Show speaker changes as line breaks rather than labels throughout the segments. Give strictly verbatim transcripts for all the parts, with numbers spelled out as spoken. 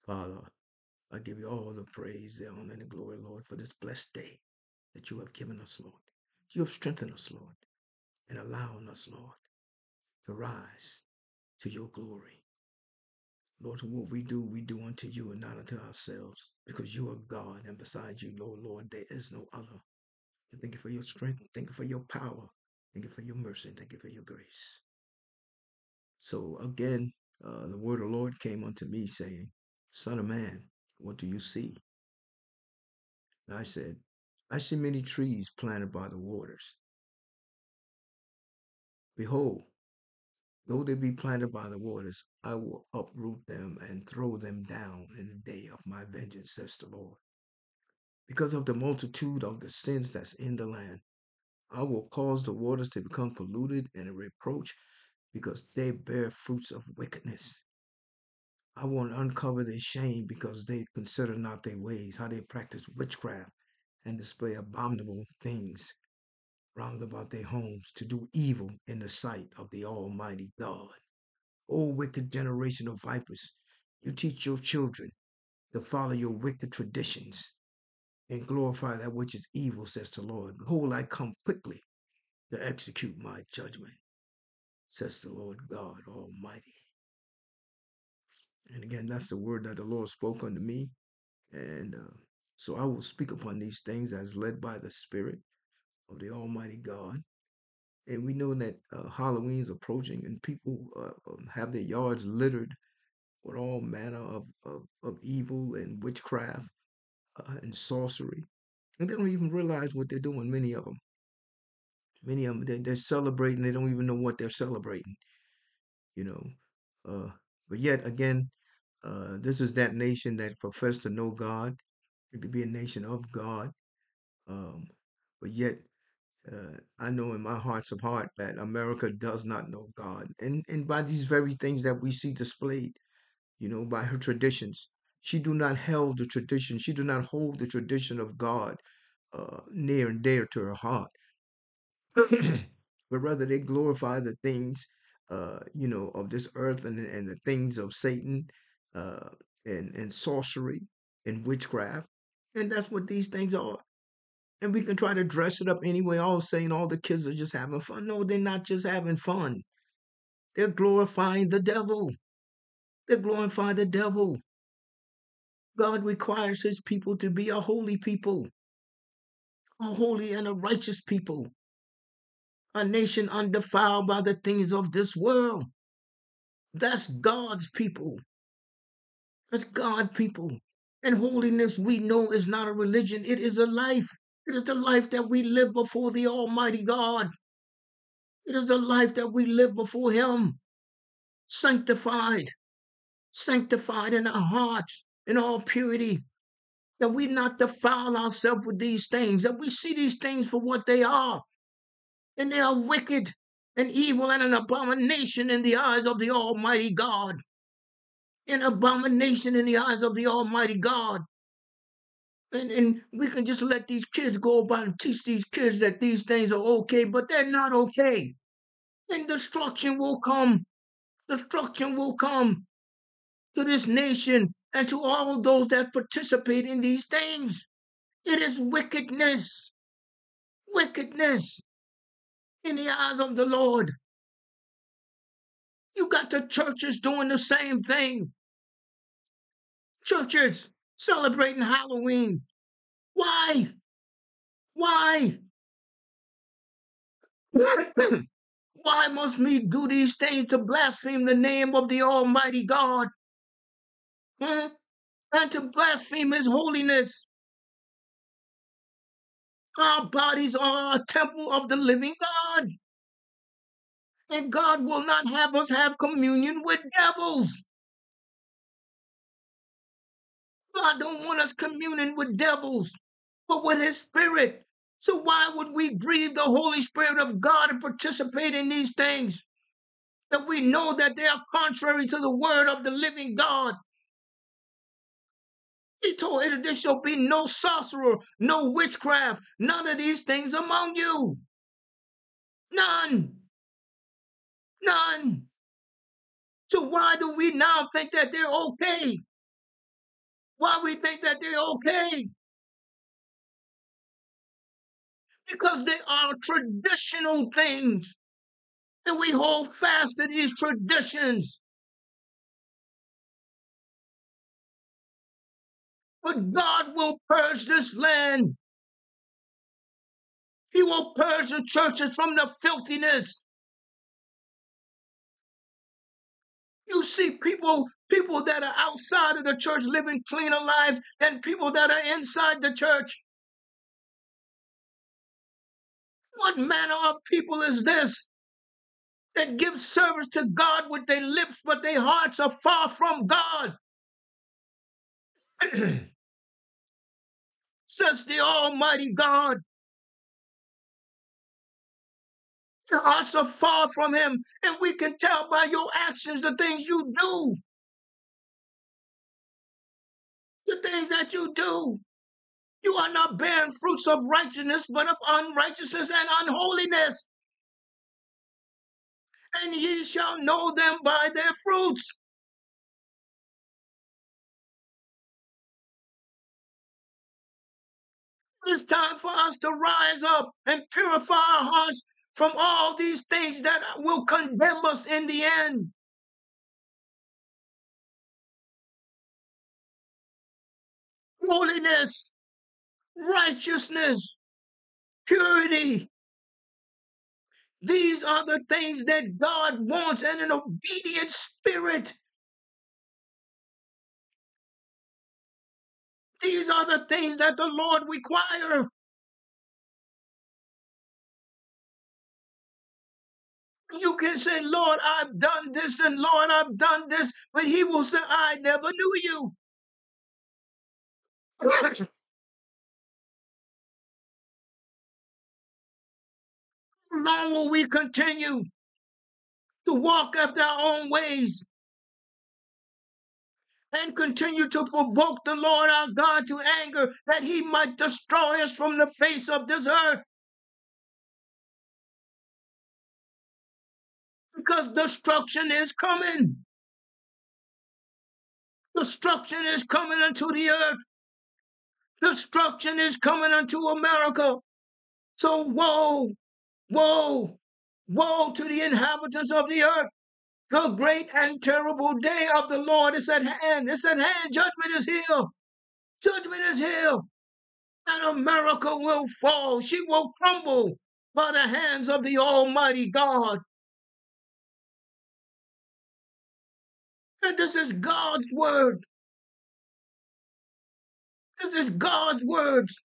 Father, I give you all the praise, the honor, and the glory, Lord, for this blessed day that you have given us, Lord. You have strengthened us, Lord, and allowing us, Lord, to rise to your glory. Lord, what we do, we do unto you and not unto ourselves, because you are God, and besides you, Lord, Lord, there is no other. And thank you for your strength. Thank you for your power. Thank you for your mercy. And thank you for your grace. So again, uh, the word of the Lord came unto me saying, Son of man, what do you see? And I said, I see many trees planted by the waters. Behold, though they be planted by the waters, I will uproot them and throw them down in the day of my vengeance, says the Lord. Because of the multitude of the sins that's in the land, I will cause the waters to become polluted and a reproach because they bear fruits of wickedness. I will uncover their shame because they consider not their ways, how they practice witchcraft and display abominable things round about their homes to do evil in the sight of the Almighty God. O wicked generation of vipers, you teach your children to follow your wicked traditions and glorify that which is evil, says the Lord. Behold, I come quickly to execute my judgment, says the Lord God Almighty. And again, that's the word that the Lord spoke unto me. And uh, so I will speak upon these things as led by the Spirit of the Almighty God. And we know that uh, Halloween is approaching, and people uh, um, have their yards littered with all manner of, of, of evil and witchcraft uh, and sorcery. And they don't even realize what they're doing, many of them. Many of them, they, they're celebrating, they don't even know what they're celebrating, you know. Uh, but yet again, uh, this is that nation that profess to know God, to be a nation of God. Um, but yet, uh, I know in my hearts of heart that America does not know God. And, and by these very things that we see displayed, you know, by her traditions, she do not held the tradition. She do not hold the tradition of God uh, near and dear to her heart. But rather they glorify the things, uh, you know, of this earth and and the things of Satan, uh, and and sorcery and witchcraft, and that's what these things are. And we can try to dress it up anyway, all saying all the kids are just having fun. No, they're not just having fun. They're glorifying the devil. They're glorifying the devil. God requires his people to be a holy people, a holy and a righteous people, a nation undefiled by the things of this world. That's God's people. That's God people. And holiness, we know, is not a religion. It is a life. It is the life that we live before the Almighty God. It is the life that we live before Him, sanctified, sanctified in our hearts, in all purity, that we not defile ourselves with these things, that we see these things for what they are. And they are wicked and evil and an abomination in the eyes of the Almighty God. An abomination in the eyes of the Almighty God. And, and we can just let these kids go about and teach these kids that these things are okay, but they're not okay. And destruction will come. Destruction will come to this nation and to all those that participate in these things. It is wickedness. Wickedness in the eyes of the Lord. You got the churches doing the same thing. Churches celebrating Halloween. Why? Why? Why must we do these things to blaspheme the name of the Almighty God? Huh? And to blaspheme His holiness. Our bodies are a temple of the living God. And God will not have us have communion with devils. God don't want us communing with devils, but with His Spirit. So why would we grieve the Holy Spirit of God and participate in these things that we know that they are contrary to the word of the living God? He told us there shall be no sorcerer, no witchcraft, none of these things among you. None. None. So why do we now think that they're okay? Why we think that they're okay? Because they are traditional things. And we hold fast to these traditions. But God will purge this land. He will purge the churches from the filthiness. You see people, people that are outside of the church living cleaner lives than people that are inside the church. What manner of people is this that give service to God with their lips, but their hearts are far from God? Says the Almighty God. Your hearts are far from Him, and we can tell by your actions the things you do. The things that you do. You are not bearing fruits of righteousness, but of unrighteousness and unholiness. And ye shall know them by their fruits. It's time for us to rise up and purify our hearts from all these things that will condemn us in the end. Holiness, righteousness, purity. These are the things that God wants, and an obedient spirit. These are the things that the Lord requires. You can say, Lord, I've done this, and Lord, I've done this, but He will say, I never knew you. How long will we continue to walk after our own ways and continue to provoke the Lord our God to anger, that He might destroy us from the face of this earth? Because destruction is coming. Destruction is coming unto the earth. Destruction is coming unto America. So woe, woe, woe to the inhabitants of the earth. The great and terrible day of the Lord is at hand. It's at hand. Judgment is here. Judgment is here. And America will fall. She will crumble by the hands of the Almighty God. And this is God's word. This is God's words.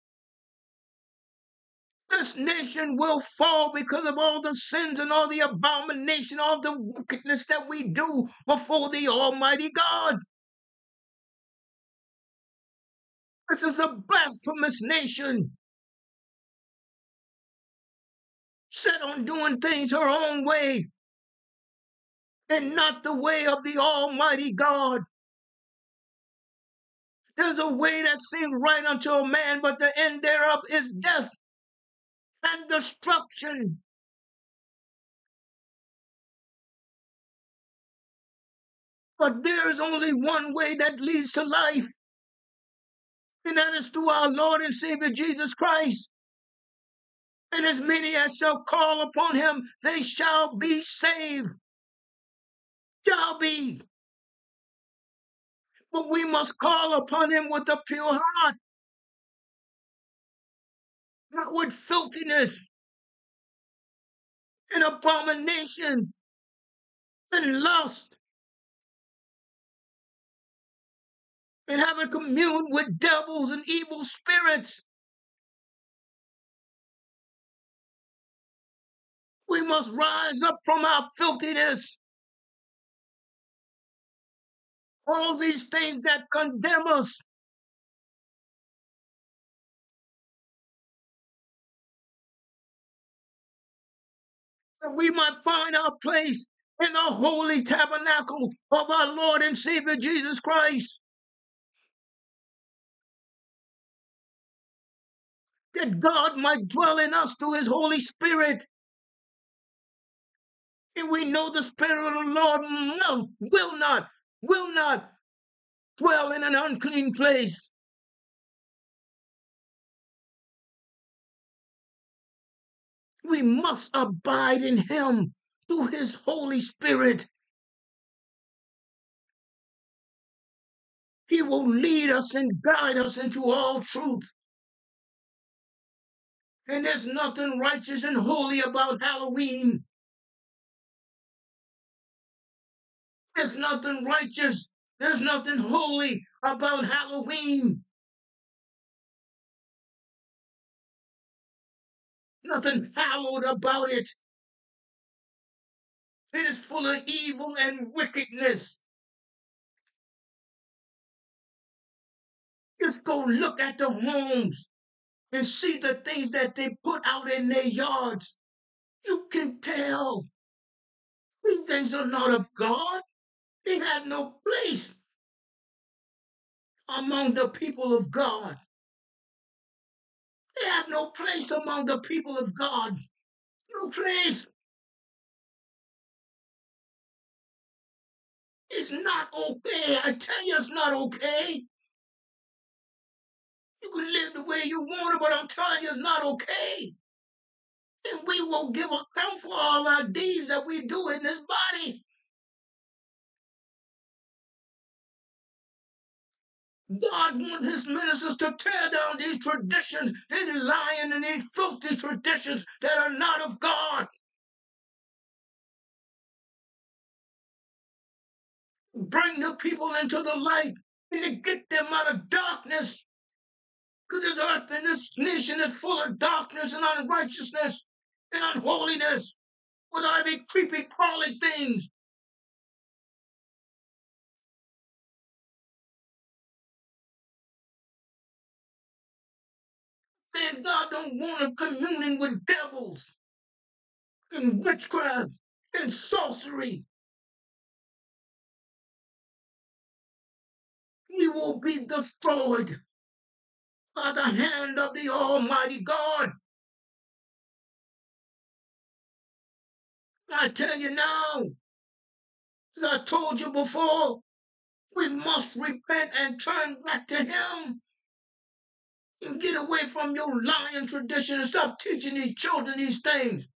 This nation will fall because of all the sins and all the abomination, all the wickedness that we do before the Almighty God. This is a blasphemous nation, set on doing things her own way and not the way of the Almighty God. There's a way that seems right unto a man, but the end thereof is death and destruction. But there is only one way that leads to life, and that is through our Lord and Savior Jesus Christ. And as many as shall call upon Him, they shall be saved. Shall be. But we must call upon Him with a pure heart, not with filthiness and abomination and lust and having communed with devils and evil spirits. We must rise up from our filthiness. All these things that condemn us. And we might find our place in the holy tabernacle of our Lord and Savior Jesus Christ. That God might dwell in us through His Holy Spirit. And we know the Spirit of the Lord no, will not, will not dwell in an unclean place. We must abide in him through his Holy Spirit. He will lead us and guide us into all truth. And there's nothing righteous and holy about Halloween. There's nothing righteous. There's nothing holy about Halloween. Nothing hallowed about it. It is full of evil and wickedness. Just go look at the homes and see the things that they put out in their yards. You can tell these things are not of God. They have no place among the people of God. They have no place among the people of God. No place. It's not okay. I tell you, it's not okay. You can live the way you want it, but I'm telling you, it's not okay. And we will give account for all our deeds that we do in this body. God wants his ministers to tear down these traditions, these lying and these filthy traditions that are not of God. Bring the people into the light and to get them out of darkness. Because this earth and this nation is full of darkness and unrighteousness and unholiness with all these creepy, crawly things. And God don't want a communion with devils and witchcraft and sorcery. You will be destroyed by the hand of the Almighty God. I tell you now, as I told you before, we must repent and turn back to him and get away from your lying tradition and stop teaching these children these things.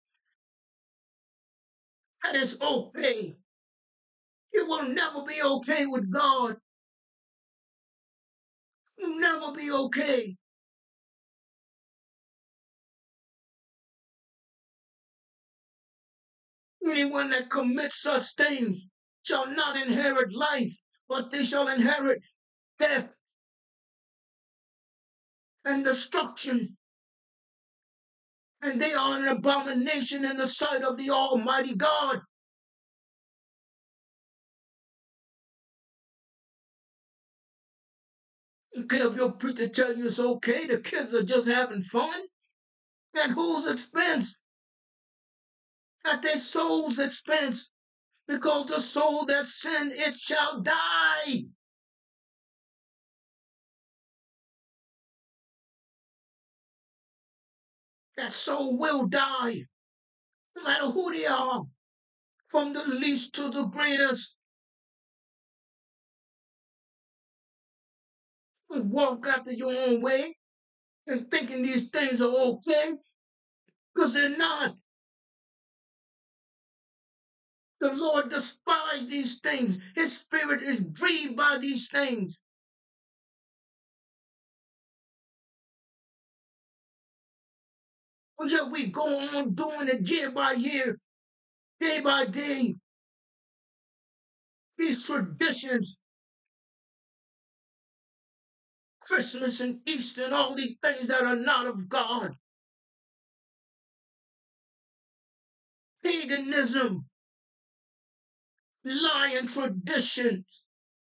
That is okay. It will never be okay with God. It will never be okay. Anyone that commits such things shall not inherit life, but they shall inherit death and destruction. And they are an abomination in the sight of the Almighty God. You care if your preacher tell you it's okay, the kids are just having fun? At whose expense? At their soul's expense. Because the soul that sin, it shall die. That soul will die, no matter who they are, from the least to the greatest. We walk after your own way and thinking these things are okay, because they're not. The Lord despises these things. His spirit is grieved by these things. And yet we go on doing it year by year, day by day. These traditions, Christmas and Easter and all these things that are not of God. Paganism, lying traditions,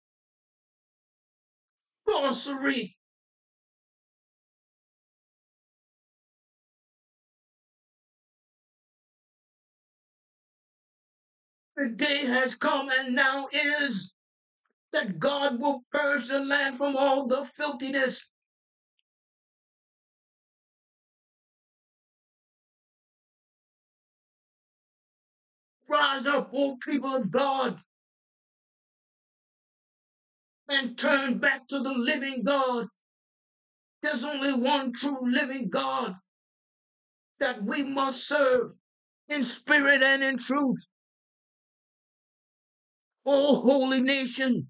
sorcery. The day has come and now is that God will purge the land from all the filthiness. Rise up, O people of God, and turn back to the living God. There's only one true living God that we must serve in spirit and in truth. O holy nation,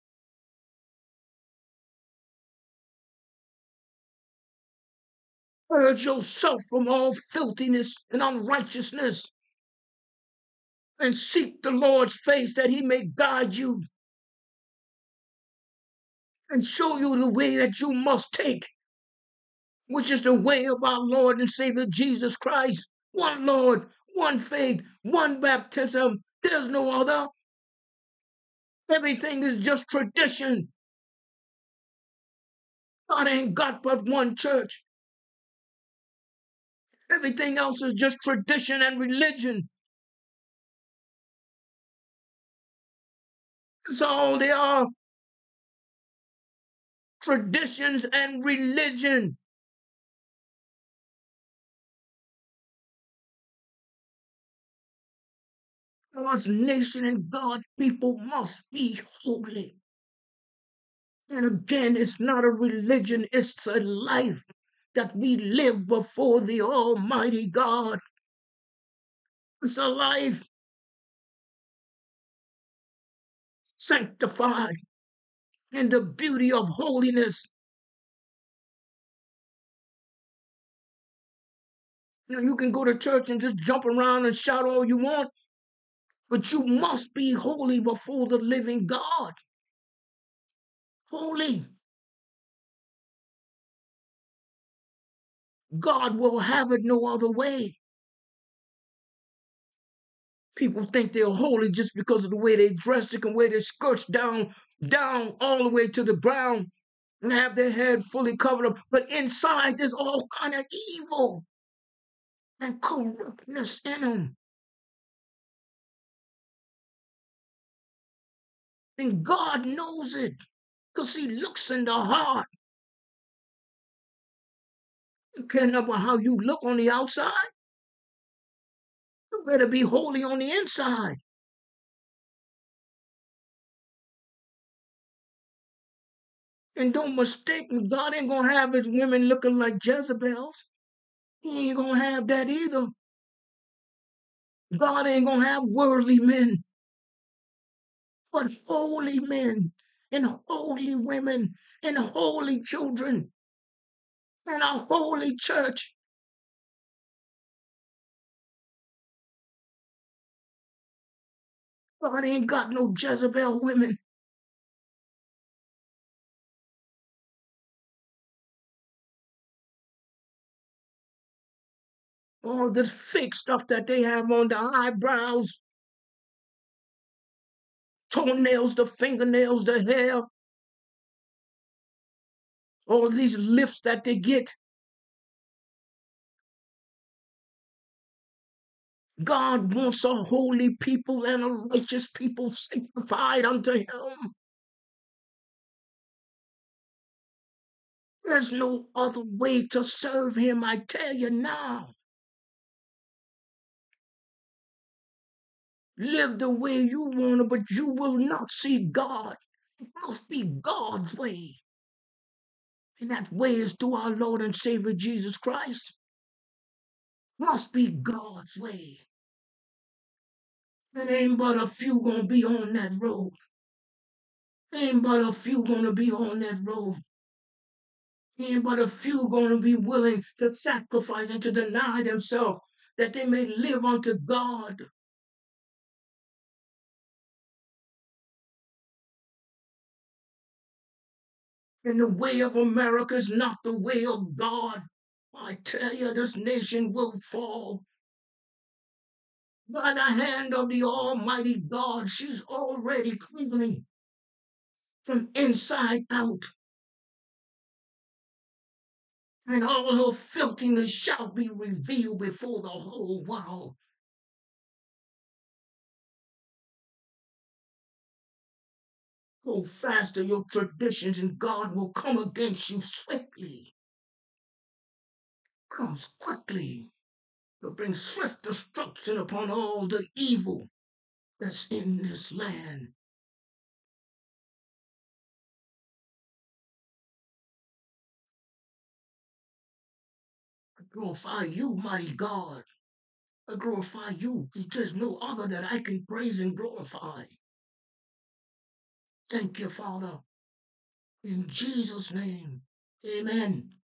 purge yourself from all filthiness and unrighteousness and seek the Lord's face that he may guide you and show you the way that you must take, which is the way of our Lord and Savior Jesus Christ. One Lord, one faith, one baptism. There's no other. Everything is just tradition. God ain't got but one church. Everything else is just tradition and religion. That's all they are. Traditions and religion. God's nation and God's people must be holy. And again, it's not a religion, it's a life that we live before the Almighty God. It's a life sanctified in the beauty of holiness. You know, you can go to church and just jump around and shout all you want, but you must be holy before the living God. Holy. God will have it no other way. People think they're holy just because of the way they dress. They can wear their skirts down, down all the way to the ground and have their head fully covered up. But inside, there's all kind of evil and corruptness in them. And God knows it because he looks in the heart. You care about how you look on the outside. You better be holy on the inside. And don't mistake me, God ain't going to have his women looking like Jezebels. He ain't going to have that either. God ain't going to have worldly men, but holy men and holy women and holy children and a holy church. God ain't got no Jezebel women. All this fake stuff that they have on the eyebrows, toenails, the fingernails, the hair, all these lifts that they get. God wants a holy people and a righteous people sanctified unto him. There's no other way to serve him, I tell you now. Live the way you want to, but you will not see God. It must be God's way. And that way is through our Lord and Savior Jesus Christ. Must be God's way. There ain't but a few gonna be on that road. Ain't but a few gonna be on that road. Ain't but a few gonna be willing to sacrifice and to deny themselves that they may live unto God. And the way of America is not the way of God. I tell you, this nation will fall by the hand of the Almighty God. She's already cleaning from inside out. And all her filthiness shall be revealed before the whole world. Go faster, your traditions, and God will come against you swiftly. Comes quickly to bring swift destruction upon all the evil that's in this land. glorify you, mighty God. I glorify you because there's no other that I can praise and glorify. Thank you, Father. In Jesus' name, amen.